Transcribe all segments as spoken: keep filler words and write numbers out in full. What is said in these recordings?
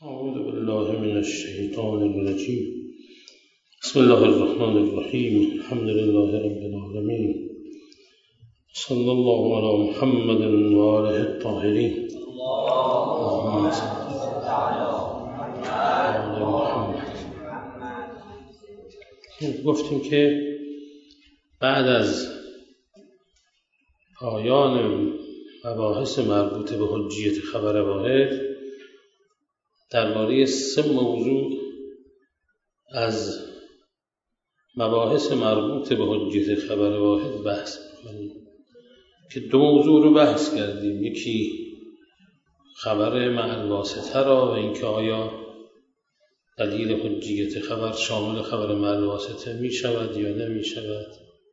أعوذ بالله من الشيطان الرجيم. بسم الله الرحمن الرحيم. الحمد لله رب العالمين. صلى الله على محمد وآله الطاهرين. اللهم صل على محمد. گفتیم که بعد از پایان مباحث مربوط به حجیت خبر واحد درباره سه موضوع از مباحث مربوط به حجیت خبر واحد بحث می‌کنیم که دو موضوع رو بحث کردیم. یکی خبر مع الواسطه را و اینکه آیا دلیل حجیت خبر شامل خبر مع الواسطه می شود یا نمی شود.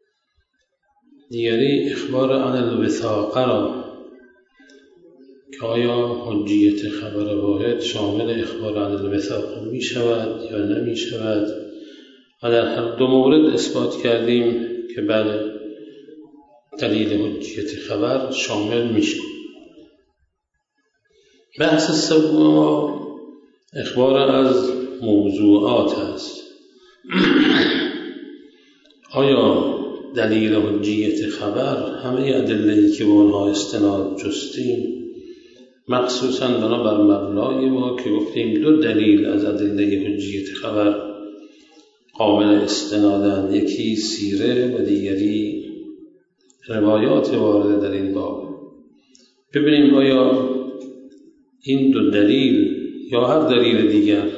دیگری اخبار عن الوثاقه را که آیا حجیت خبر واحد شامل اخبار عن الوثاقه می شود یا نمی شود و در هر دو مورد اثبات کردیم که بله دلیل حجیت خبر شامل می شود. بحث سوم اخبار از موضوعات است. آیا دلیل حجیت خبر همه ادله‌ای که به آنها استناد جستیم مخصوصاً بنا بر مبنای ما که گفتیم دو دلیل از ادله حجیت خبر قابل استنادند، یکی سیره و دیگری روایات وارده در این باب. ببینیم آیا این دو دلیل یا هر دلیل دیگر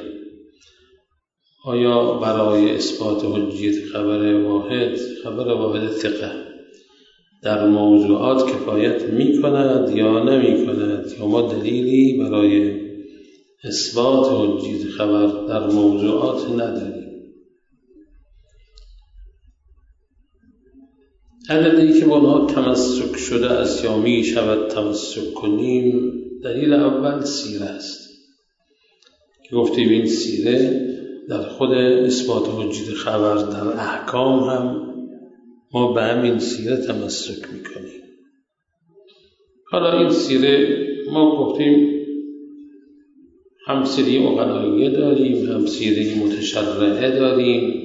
آیا برای اثبات حجیت خبر واحد خبر واحد ثقه در موضوعات کفایت می کند یا نمی کند، یا ما دلیلی برای اثبات حجیت خبر در موضوعات نداریم. ادله‌ای که با آنها تمسک شده است یا می شود تمسک کنیم، دلیل اول سیره است که گفتیم این سیره در خود اثبات حجیت خبر در احکام هم ما به همین سیره تمسک میکنیم. حالا این سیره ما گفتیم هم سیره عقلائیه داریم هم سیره متشرعه داریم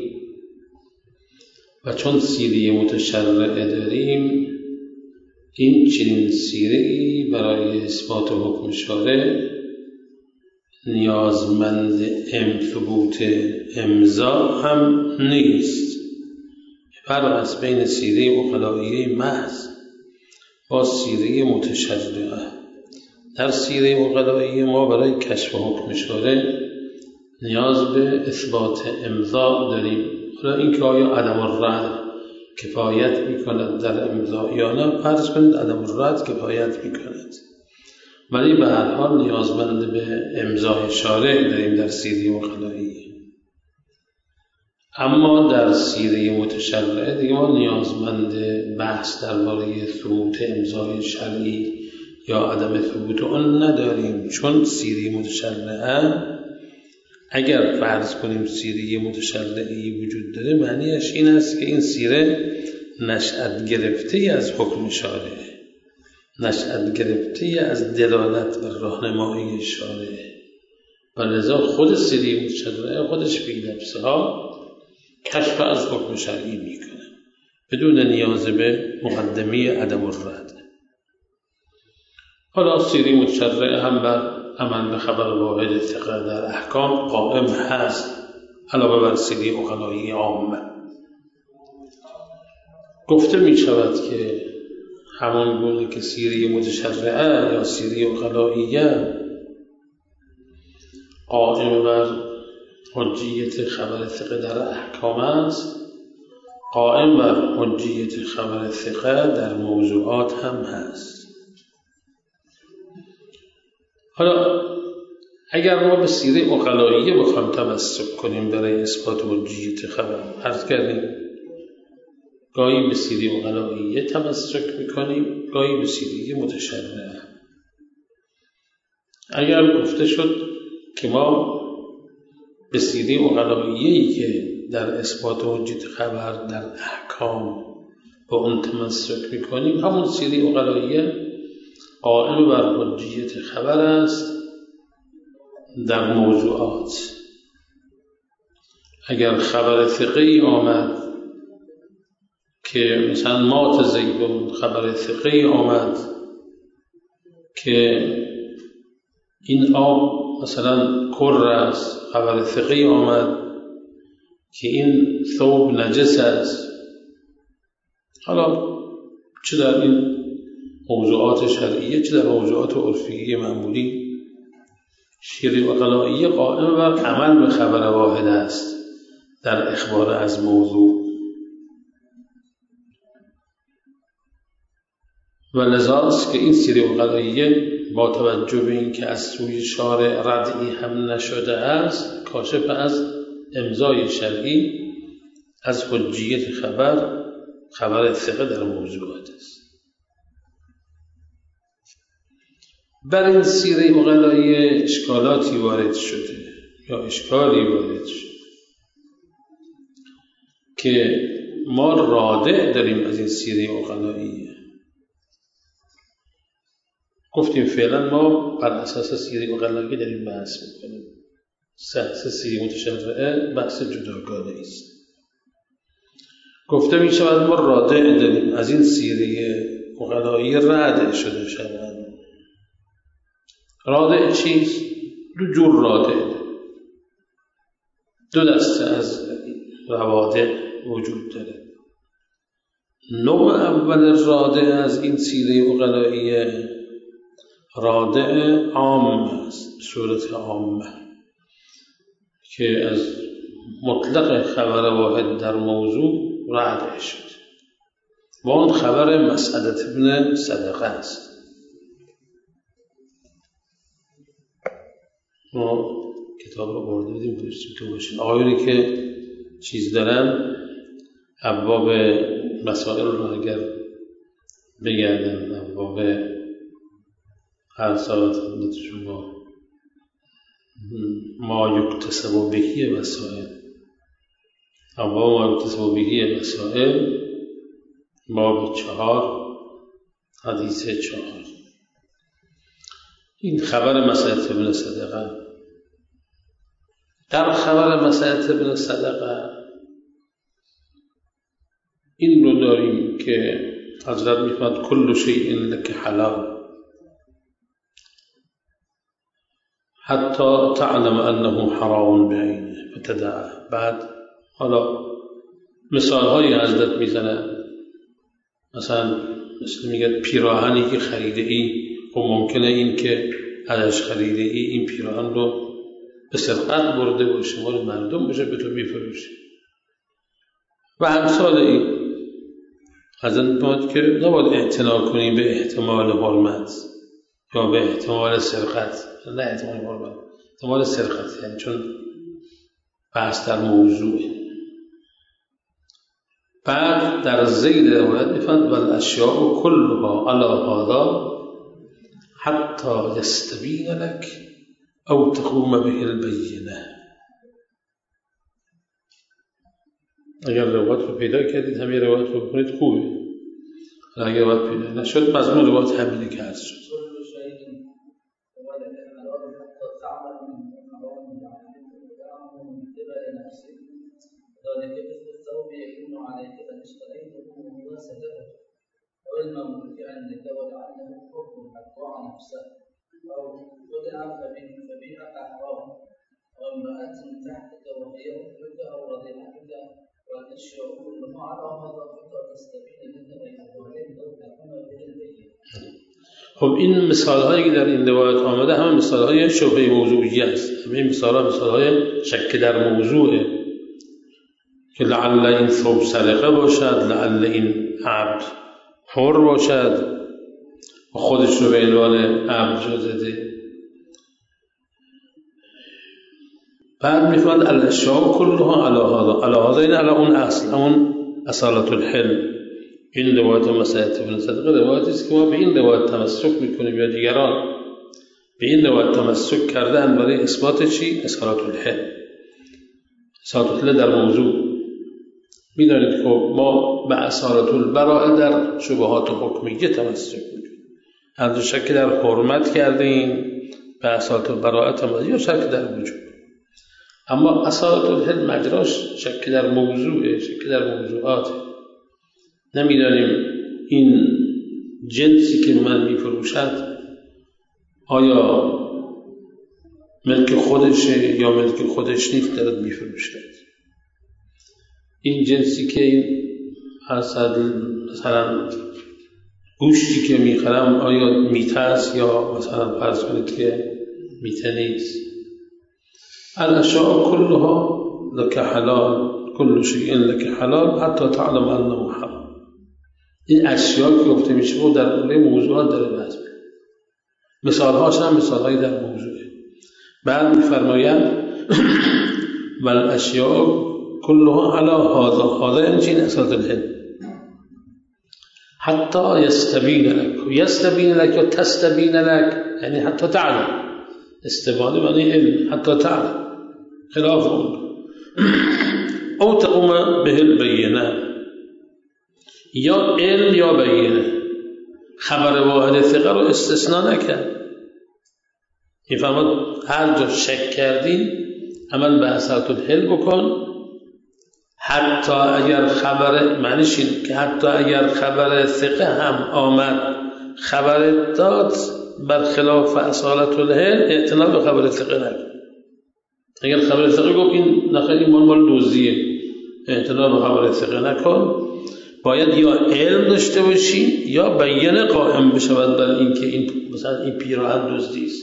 و چون سیره متشرعه داریم این چنین سیره‌ای برای اثبات حکم شارع نیازمند ام ثبوت امضا هم نیست. فرق از بین سیره عقلائیه محض با سیره متشرعه. در سیره عقلائیه ما برای کشف حکم شارع نیاز به اثبات امضا داریم. حالا اینکه آیا عدم الرد کفایت میکند در امضا یا نه، فرض کنید عدم الرد کفایت میکند، ولی به هر حال نیازمند به امضای شارع داریم در سیره عقلائیه. اما در سیره متشرعه دیگه ما نیازمند بحث درباره ثبوت امضای شرعی یا عدم ثبوت آن نداریم، چون سیره متشرعه اگر فرض کنیم سیره متشرعی وجود داره معنیش این است که این سیره نشأت گرفته از حکم شارع، نشأت گرفته از دلالت و راهنمایی شارع و لذا خود سیره متشرعه خودش بی نفسها کشف از حکم شرعی میکنه بدون نیاز به مقدمه عدم الرد. حالا سیره متشرعه هم بر عمل به خبر واحد ثقه در احکام قائم هست علاوه بر سیره عقلائیه عامه. گفته می شود که همان گونه که سیره متشرعه یا سیره عقلائیه قائم بر حجیت خبر ثقه در احکام است، قائم بر حجیت خبر ثقه در موضوعات هم هست. حالا اگر ما به سیره عقلائیه بخوایم تمسک کنیم برای اثبات حجیت خبر، عرض کردیم گاهی به سیره عقلائیه تمسک میکنیم، گاهی به سیره متشرعه. اگر گفته شد که ما به سیره عقلائیه‌ای که در اثبات حجیت خبر در احکام با اون تمسک میکنیم، همون سیره عقلائیه قائم بر حجیت خبر است در موضوعات. اگر خبر ثقه‌ای آمد که مثلا مات زیدون، خبر ثقه‌ای آمد که این آب مثلا کر است، خبر ثقه‌ای آمد که این ثوب نجس است، حالا چه در این موضوعات شرعیه چه در موضوعات عرفی معمولی، شیعه عقلائیه قائم بر عمل به خبر واحد است در اخبار از موضوع. و لذاست که این سیره عقلائیه با توجه به این که از سوی شارع ردعی هم نشده است، کاشف از امضای شرعی از حجیت خبر خبر ثقه در موضوعات است. بر این سیره عقلائیه اشکالاتی وارد شده یا اشکالی وارد شده که ما رادع داریم از این سیره عقلائیه. گفتیم فعلا ما بر اساس سیره عقلائیه داریم بحث میکنیم، بحث سیره متشرعه بحث جداگانه است. گفته می شود ما رادع داریم از این سیره عقلائیه رادع شده شدن. رادع چیست؟ دو جور رادع داریم، دو دسته از روادع وجود داره. نوع اول رادع از این سیره عقلائیه رادع عام است، صورت عامه که از مطلق خبر واحد در موضوع رادع شد و اون خبر مسعدة ابن صدقه است. ما کتاب رو برده بودیم برسیم تو باشیم. آقایونی که چیز دارن ابواب مسائل رو اگر بگردن، ابواب هر سالت خدمت شما ما یکتسب بهی وسائل، ابواب ما یکتسب بهی وسائل باب چهار حدیث چهار. این خبر مسعدة ابن صدقه. در خبر مسعدة ابن صدقه این رو داریم که حضرت میفرماد کل شیء لک حلال حتی تعلم انه حرام بعینه فتدعه. بعد حالا مثال های حضرت میزنه، مثلا مثل میگه پیراهنی که خریده ای، خب ممکنه این که ازش خریده ای این پیراهن رو به سرقت برده باشه، مال مردم باشه به تو میفروشه و امثال این. حضرت میگه که نباید اعتنا کنیم به احتمال حرمت یا به احتمال سرقت، نه احتمال حرمت، احتمال سرقت، یعنی چون بحث در موضوعه. بعد در زید روایت میفرماد والاشیاء کلها علی هذا حتی یستبین لک او تقوم به البینه. اگر روایت رو پیدا کردید همین روایت رو بکنید خوبه، اگر روایت پیدا نشد مضمون روایت همینه که عرض شد. والمملوك عندك ولعله حكم حقه نفسه او خدع فبيعك حرام وامرأة تحتك وهي اختك او رضيعتك والاشياء كلها على هذا حتى تستبين لك بين الظالم او تقوم به البين. خب این مثال هایی که در این روایت آمده همه مثال های شبه موضوعی است، همه مثال ها مثال های شک در موضوعه که لعل این ثوب سرقه باشد، لعل این عبد حر باشد و خودش رو به عنوان عبد جا زده. بعد میفرماد الاشیاء کلها علی هذا، علی هذا این علی اون اصل، اون اصالت الحل. این روایت مسعدة ابن صدقه روایتی است که ما به این روایت تمسک میکنیم یا دیگران به این روایت تمسک کردن برای اثبات چی؟ اصالت الحل. اصالت الحل در موضوع میدانید که ما به اصالت البراءه در شبهات حکمیه تمسک میکنیم. از شک در حرمت کردیم، به اصالت البراءت هم یا شک در وجود. اما اصالت الحل مجراش شک در موضوعه، شک در موضوعاته. نمیدانیم این جنسی که من میفروشد آیا ملک خودشه یا ملک خودش نیست دارد میفروشد. این جنسی که این مثلا گوشتی که میخرم آیا میته است یا مثلا فرض کنید که میته نیست. الاشیاء کلها لک حلال کل شیء لک حلال حتی تعلم انه حرام. این اشیاء که گفته میشه و در مورد موضوعات داره بحث میکنه. مثالهاش هم مثالهایی در موضوعه. بعد میفرماید والاشیاء كلها على هذا هذا يعني شيء أساس العلم حتى يستبين لك يستبين لك وتستبين لك يعني حتى تعلم. استبانة يعني علم حتى تعلم خلاف أو تقوم به البينة یا علم یا بینه. خبر واحد ثقه رو استثناء نکرد. میفهمد هر جا شک کردی عمل به اصالت الحل بکن، حتی اگر خبر معنیش این که حتی اگر خبر ثقه هم آمد خبر داد برخلاف اصالت الحل اعتنا به خبر ثقه نکن. اگر خبر ثقه گفت این نخیل این مال مال دوزیه، اعتنا به خبر ثقه نکن. باید یا علم داشته باشی یا بیانه قائم بشود بر این که این مثلا این پیراهن دزدی است.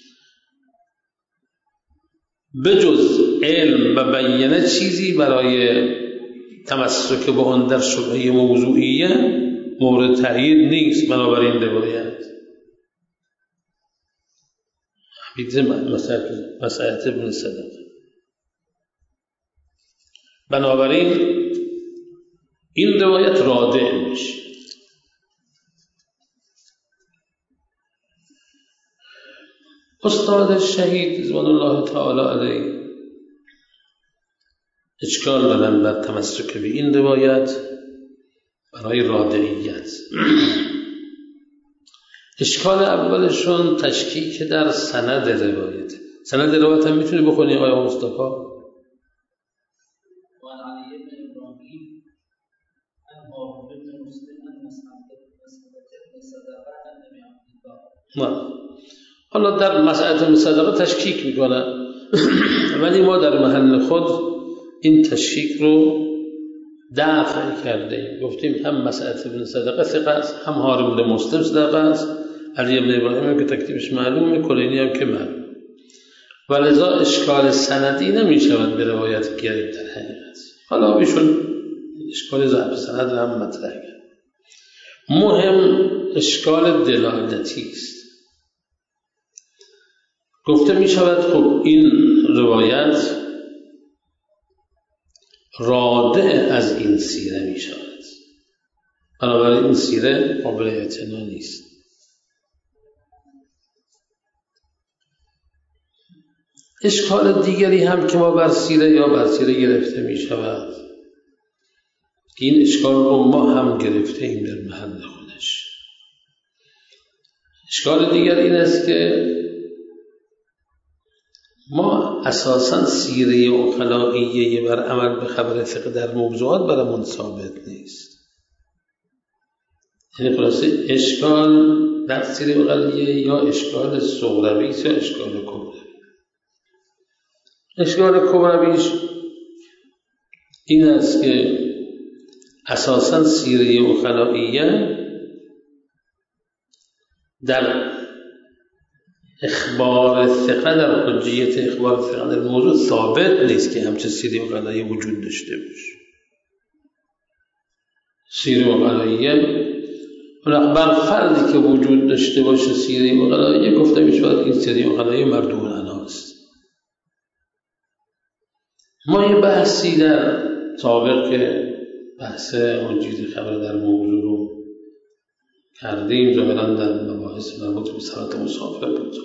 بجز علم و بیانه چیزی برای تمسک به آن در شبهه موضوعیه مورد تأیید نیست. بنابراین روایت مسئله ابن صدقه. بنابراین این روایت رادع میشه. استاد شهید رضوان الله تعالی علیه اشکال دارن بر تمسک به این روایت برای رادعیت. اشکال اولشون تشکیک در سند روایت. سند روایت هم میتونی بخونی آیا مصطفی؟ نه. حالا در مسئله مصدقه تشکیک میکنه ولی ما در محل خود این تشکیک رو دفع کرده. گفتیم هم مسئله ابن صدقه ثقه است، هم هارون بن مسلم صدقه است، علی بن ابراهیم هم که تکلیفش معلومه، کلینی هم که معلوم. ولذا اشکال سندی نمیشود به روایت گرفت در حقیقت. حالا بیشون اشکال ضعف سند هم مطرح کرد. مهم اشکال دلالتی است. گفته می شود خب این روایت رادع از این سیره می شود، بنابراین این سیره قابل اعتنا نیست. اشکال دیگری هم که ما بر سیره یا بر سیره گرفته می شود که این اشکال رو ما هم گرفته ایم در محل خودش. اشکال دیگر این است که ما اساساً سیره عقلائیه بر عمل به خبر ثقه در موضوعات برامون ثابت نیست. یعنی خلاصه اشکال در سیره عقلائیه یا اشکال صغروی یا اشکال کبروی. اشکال کبرویش این است که اساساً سیره عقلائیه در اخبار ثقه در حجیت اخبار ثقه در موضوع ثابت نیست که همچه سیره عقلائیه وجود داشته باشه. سیره عقلائیه بر فردی که وجود داشته باشه سیره عقلائیه گفته میشود این سیره عقلائیه مردود عناست. ما یه بحثی در سابق که بحث حجیت خبر در موضوع رو کردیم، ظاهراً در مباحث مربوط به صلات مسافر بود.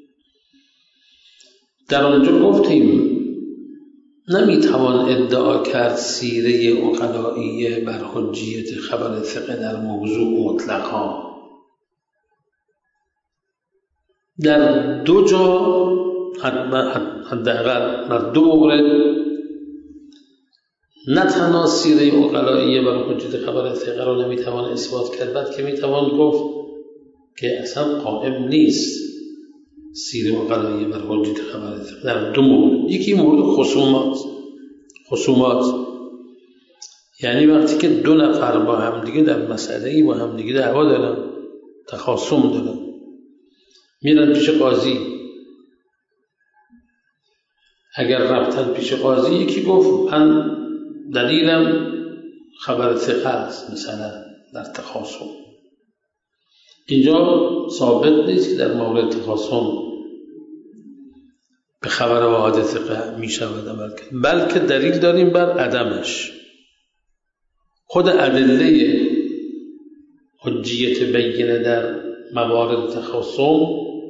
در آنجا گفتیم نمیتوان ادعا کرد سیره عقلائیه بر حجیت خبر ثقه در موضوع مطلقا. در دو جا حداقل در دو مورد نه تنها سیره عقلائیه برای حجت خبر ثقه رو نمیتوان اثبات کرد، بلکه میتوان گفت که اصلا قائم نیست سیره عقلائیه برای حجت خبر ثقه در دو مورد. یکی مورد خصومات خصومات یعنی وقتی که دو نفر با هم دیگه در مسئله‌ای با هم دیگه دعوا دارن، تخاصم دارن، میرن پیش قاضی. اگر رفتن پیش قاضی، یکی گفت من دلیلم خبر ثقه است مثلا در تخاصم، اینجا ثابت نیست که در مورد تخاصم به خبر واحد ثقه می شود عمل کرد، بلکه دلیل داریم بر عدمش. خود ادله حجیت بینه در موارد تخاصم،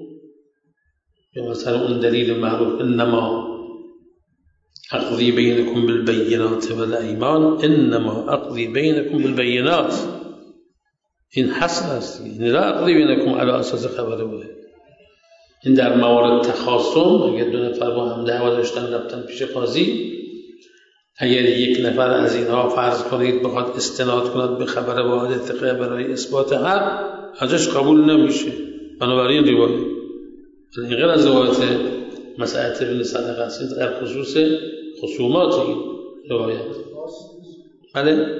یا مثلا اون دلیل معروف انما اقضی بینکم بالبینات والایمان، انما اقضی بینکم بالبینات، این حصر است، این لا اقضی بینکم علی اساس خبر واحد. این در موارد تخاصم اگر دو نفر با هم دعوا داشتن رفتن پیش قاضی، اگر یک نفر از اینها فرض کنید بخواد استناد کند به خبر واحد ثقه برای اثبات حق، ازش قبول نمیشه. بنابراین روایت این غیر از روایت مسئله ابن صدقه است در خصوص خصومات این روایت. بله؟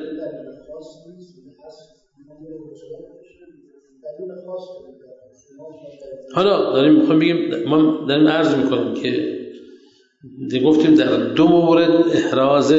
حالا داریم میخوایم بگیم، ما داریم عرض میکنیم که گفتیم در دو مورد احراز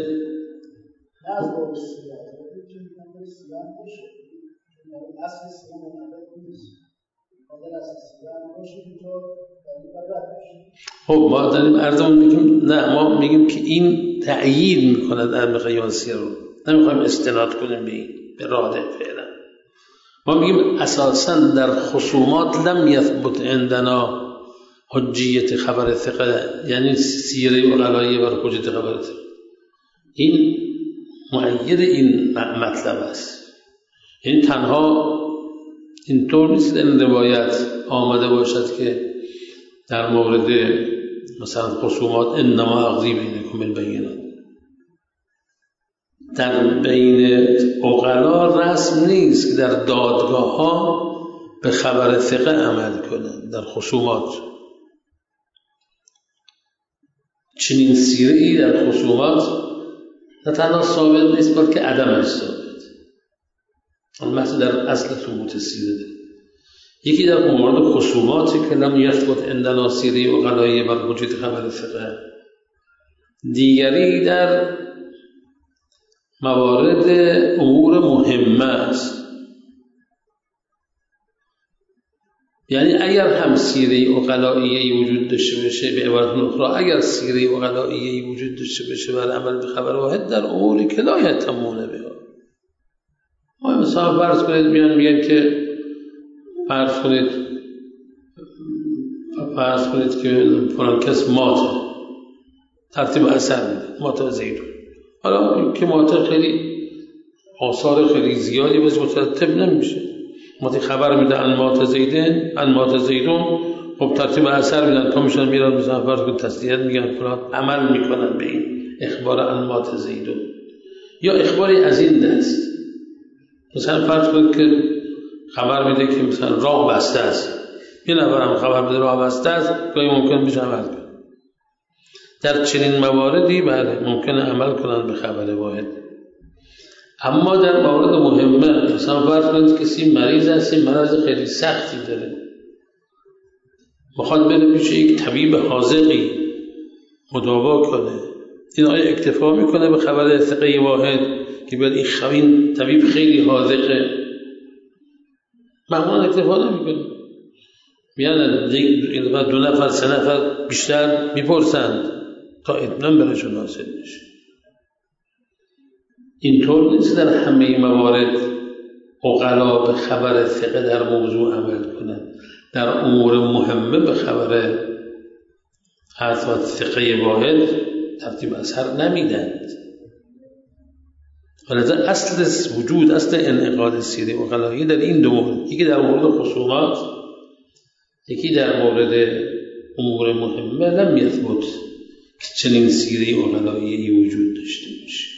خب ما داریم عرضمون میگیم نه، ما میگیم که این تأیید میکند علم قیاسی رو، نمیخوایم استناد کنیم به این به راده فعلا. ما میگیم اساسا در خصومات لم یثبت عندنا حجیت خبر ثقه، یعنی سیره عقلائیه بر حجت خبر ثقه. این مؤید این مطلب است، یعنی تنها اینطور نیست این روایت آمده باشد که در مورد مثلا خصومات انما اقضی بینکم بالبینات، در بین عقلا رسم نیست که در دادگاه ها به خبر ثقه عمل کنند. در خصومات چنین سیره ای در خصومات نه تنها ثابت نیست بلکه عدمش ثابت. البته در اصل ثبوت سیره ده. یکی در مورد خصوماتی که لم یثبت عندنا سیره عقلائیه بر وجود خبر ثقه، دیگری در موارد امور مهمه است. یعنی اگر هم سیره عقلائیه وجود داشته باشه، به عبارت اخرى اگر سیره عقلائیه وجود داشته باشه بر عمل به خبر واحد در اموری که لا یتمون بها، ما مثلا فرض کنید میان میگن که فرض کنید فرض کنید که فلان کس مات، ترتیب اثر میده مات زیدون. حالا که مات خیلی آثار خیلی زیادی بهش مترتب نمیشه، مات خبر میده ان مات زیدون ان مات زیدون، خب ترتیب اثر میدن تا میشن میرن مثلا فرض کنید تسلیت میگن فلان، عمل میکنن به این اخبار ان مات زیدون. یا اخباری از این دست، مثلا فرض کنید که خبر میده که مثلا راه بسته است، یه نفر هم خبر میده راه بسته است، گاهی ممکن میشه عمل کنه. در چنین مواردی بله ممکنه عمل کنن به خبر واحد. اما در موارد مهمه، مثلا فرض کنید کسی مریض است، مرض خیلی سختی داره، میخواد بره پیش یک طبیب حاذقی مداوا کنه، این آیا اکتفا میکنه به خبر ثقه واحد که بر این خوین طبیب خیلی حاذقه؟ معمولا اکتفا نمیکنه، میان دو نفر سه نفر بیشتر میپرسند تا اطمینان برشون حاصل بشه. اینطور نیست در همه موارد عقلا به خبر ثقه در موضوع عمل کنند، در امور مهمه به خبر حضرت ثقه واحد ترتیب اثر نمیدند. ولذا اصل وجود، اصل انعقاد سیره عقلایی در این دو مورد، یکی در مورد خصومات، یکی در مورد امور مهمه لم یثبت که چنین سیره عقلایی وجود داشته باشه.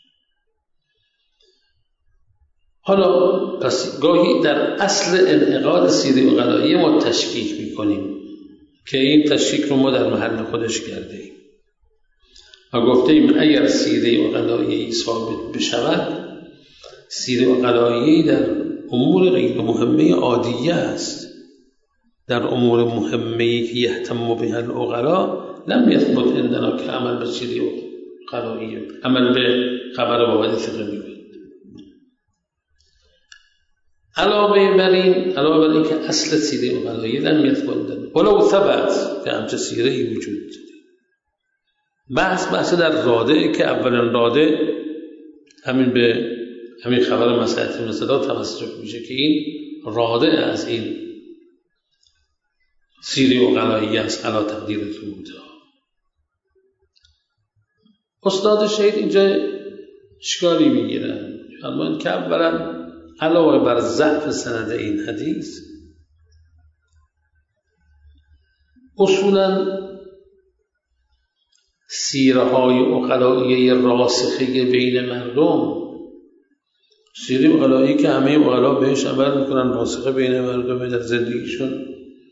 حالا پس گاهی در اصل انعقاد سیره عقلایی ما تشکیک میکنیم که این تشکیک رو ما در محل خودش کرده ایم و گفته ایم اگر سیره عقلایی ثابت بشود، سیره عقلایی در امور غیر مهمه عادیه است، در امور مهمه‌ای که یهتم بها العقلا لم یثبت عندنا که عمل به سیره عقلایی، عمل به خبر واحد ثقه می‌کنیم. علاوه بر این علاوه بر این که اصل سیره عقلایی لم یثبت عندنا ولو ثبت که همچه سیره‌ای وجود داره. بحث بحث در راده که اولین راده همین به همین خبر مسئلت مثلا تمسک میشه که این راده از این سیره عقلایی است علی تقدیر ثبوتها. استاد شهید اینجا اشکالی میگیرن، اما که اولا علاوه بر ضعف سند این حدیث اصولا سیره های عقلایی راسخه بین مردم، سیره عقلایی که همه عقلا بهش عمل میکنن، راسخه بین مردم در زندگیشون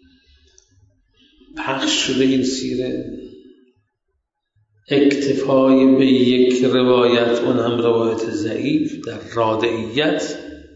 پخش شده، این سیره اکتفای به یک روایت، اون هم روایت ضعیف در رادعیت،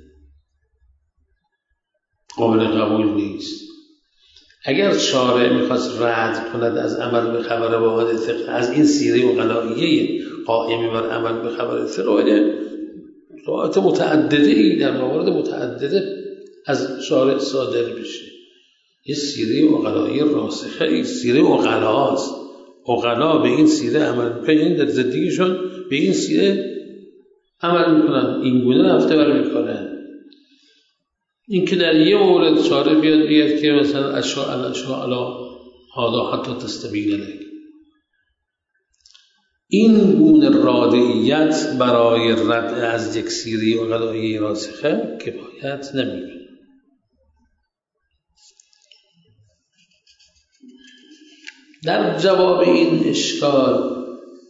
قابل قبول نیست. اگر شارع میخواست رد کند از عمل به خبر واحد ثقه از این سیره عقلایی قائمی بر عمل به خبر ثقه، روایت متعدده ای در موارد متعدده از شارع صادر بشه. یه سیره عقلایی راسخه، این سیره عقلاست، عقلا به این سیره عمل میکنن، یعنی در زندگیشون به این سیره عمل میکنن، این گونه رفته بر میکنن. این که در یه مورد شارع بیاد بیاد که مثلا اشاء الاشاء علا هذا حتی تستبین لک، این گونه رادعیت برای رد از یک سیره عقلایی راسخه کفایت نمیکنه. در جواب این اشکال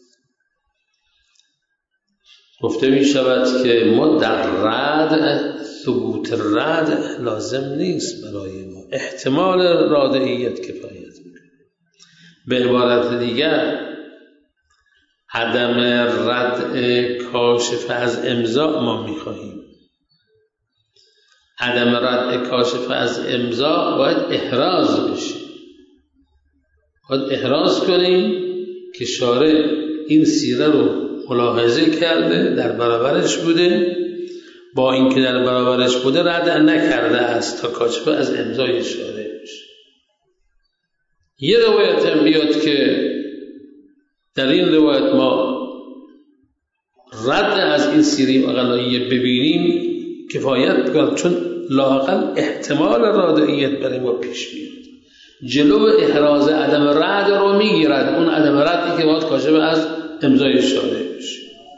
گفته می شود که ما در رد ثبوت رد لازم نیست برای ما، احتمال رادعیت کفایت میکنه. به عبارت دیگر عدم رد کاشف از امضا ما میخواهیم. عدم رد کاشف از امضا باید احراز بشه، باید احراز کنیم که شارع این سیره رو ملاحظه کرده، در برابرش بوده، با اینکه در برابرش بوده رد نکرده است تا کاشف از امضای شارع بشه. یه روایت هم بیاد که در این روایت ما رد از این سیره عقلایی ببینیم کفایت می‌کند، چون لااقل احتمال رادعیت برای ما پیش میاد، جلو احراز عدم رد رو میگیرد، اون عدم ردی که باید کاشف از امضای شارع بشه.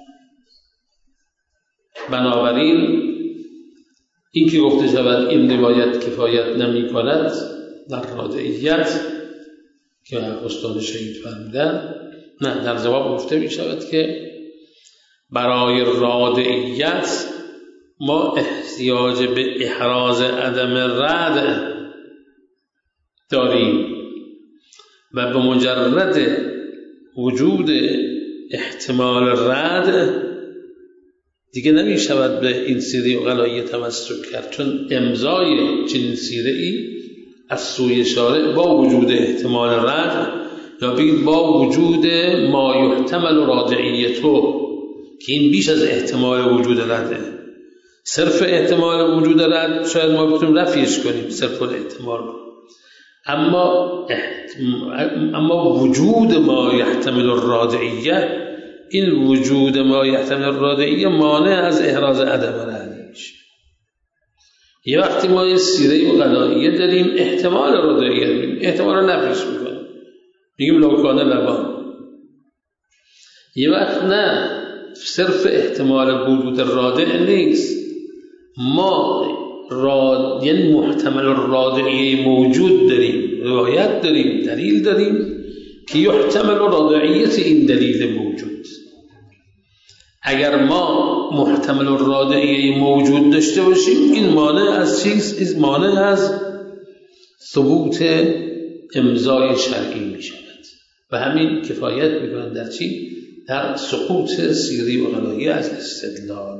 بنابراین این که گفته شود این روایت کفایت نمی کند در رادعیت که استاد شهید فرمودن، نه، در جواب گفته می شود که برای رادعیت ما احتیاج به احراز عدم رد داریم و به مجرد وجود احتمال رد دیگه نمی شود به این سیره عقلایی تمسک کرد، چون امضای چنین سیره ای از سوی شارع با وجود احتمال رد یا بین با وجود ما یحتمل رادعیتو که این بیش از احتمال وجود رده. صرف احتمال وجود رد شاید ما بتونیم رفعش کنیم، صرف احتمال، اما اما وجود ما یحتمل الرادعیه، این وجود ما یحتمل الرادعیه مانع از احراز عدم رد میشه. یه وقتی ما یه سیره عقلایی داریم احتمال رادعیه داریم، احتمال رو نفیش میکنیم، میگیم لوکانه لبان. یه وقت نه، صرف احتمال وجود رادع نیست، ما راد یعنی محتمل رادعیه موجود داریم، روایت داریم، دلیل داریم که یحتمل رادعیت این دلیل موجود. اگر ما محتمل رادعیه موجود داشته باشیم این مانع از چیز؟ این مانع از ثبوت امضای شرعی می شود و همین کفایت میکنند در چی؟ در سقوط سیری و غلایی از استدلال.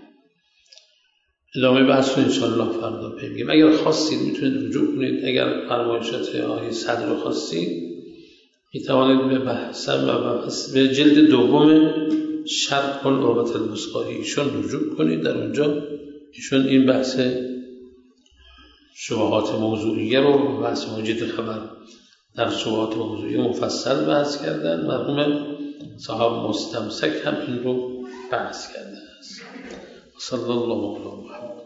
ادامه بحث رو انشاءالله فردا بگیم. اگر خواستید میتونید رجوع کنید، اگر فرمایشات آقای صدر رو خواستید میتوانید به بحث به جلد دوم شرح العروة الوثقی ایشون رجوع کنید. در اونجا ایشون این بحث شبهات موضوعیه رو، بحث موجد خبر در شبهات موضوعیه مفصل بحث کردن. مرحوم صاحب مستمسک هم این رو بحث کرده است. صلی الله علیه و